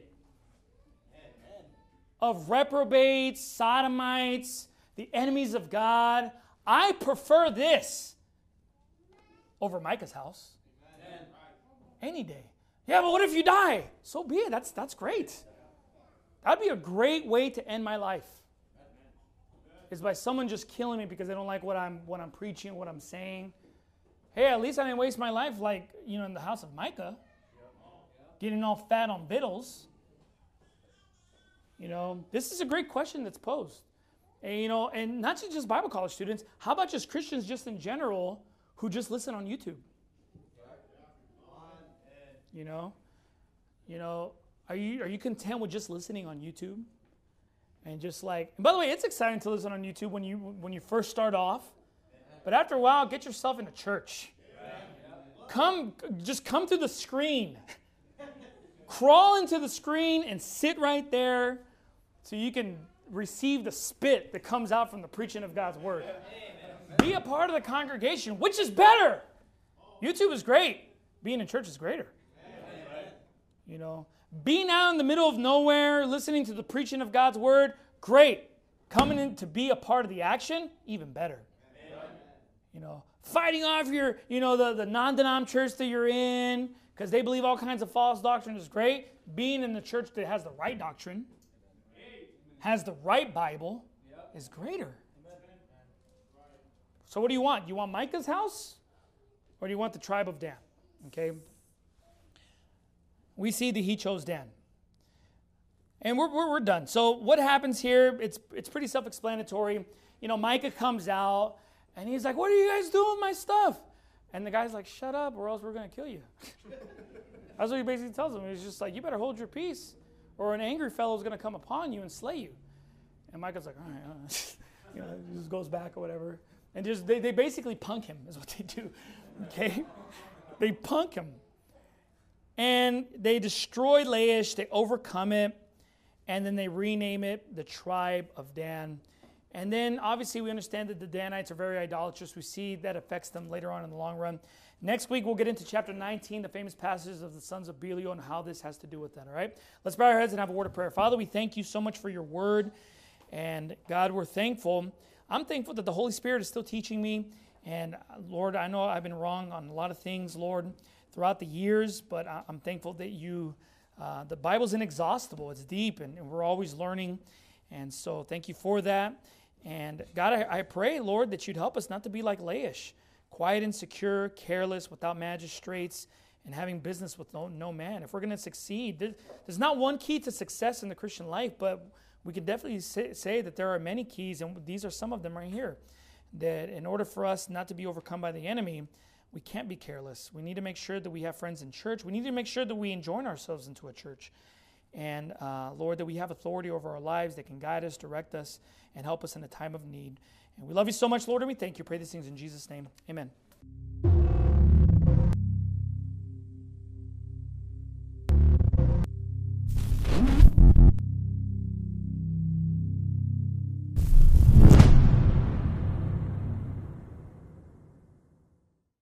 of reprobates, sodomites, the enemies of God. I prefer this over Micah's house. Amen. Any day. Yeah, but what if you die? So be it. That's, that's great. That'd be a great way to end my life. Is by someone just killing me because they don't like what I'm what I'm preaching, what I'm saying. Hey, at least I didn't waste my life like, you know, in the house of Micah. Getting all fat on victuals. You know, this is a great question that's posed. And, you know, and not just Bible college students. How about just Christians just in general who just listen on YouTube? You know? You know, are you are you content with just listening on YouTube? And just like, and by the way, it's exciting to listen on YouTube when you when you first start off. But after a while, get yourself into church. Come, just come to the screen. Crawl into the screen and sit right there so you can receive the spit that comes out from the preaching of God's word. Be a part of the congregation, which is better. YouTube is great. Being in church is greater. You know, being out in the middle of nowhere, listening to the preaching of God's word, great. Coming in to be a part of the action, even better. You know, fighting off your, you know, the, the non-denom church that you're in because they believe all kinds of false doctrine is great. Being in the church that has the right doctrine, has the right Bible, is greater. So what do you want? Do you want Micah's house or do you want the tribe of Dan? Okay. We see that he chose Dan. And we're, we're, we're done. So what happens here, it's, it's pretty self-explanatory. You know, Micah comes out and he's like, what are you guys doing with my stuff? And the guy's like, shut up or else we're going to kill you. That's what he basically tells him. He's just like, you better hold your peace or an angry fellow is going to come upon you and slay you. And Micah's like, all right, all right. You know, he just goes back or whatever. And just they, they basically punk him is what they do. Okay? They punk him. And they destroy Laish, they overcome it, and then they rename it the tribe of Dan. And then obviously we understand that the Danites are very idolatrous. We see that affects them later on in the long run. Next week we'll get into chapter nineteen, the famous passages of the sons of Belial and how this has to do with that, all right? Let's bow our heads and have a word of prayer. Father, we thank you so much for your word. And God, we're thankful. I'm thankful that the Holy Spirit is still teaching me. And Lord, I know I've been wrong on a lot of things, Lord, throughout the years, but I'm thankful that you, uh, the Bible's inexhaustible. It's deep, and, and we're always learning. And so thank you for that. And God, I, I pray, Lord, that you'd help us not to be like Laish, quiet and secure, careless, without magistrates, and having business with no, no man. If we're going to succeed, there, there's not one key to success in the Christian life, but we can definitely say, say that there are many keys, and these are some of them right here. That in order for us not to be overcome by the enemy, we can't be careless. We need to make sure that we have friends in church. We need to make sure that we join ourselves into a church. And, uh, Lord, that we have authority over our lives that can guide us, direct us, and help us in a time of need. And we love you so much, Lord, and we thank you. Pray these things in Jesus' name. Amen.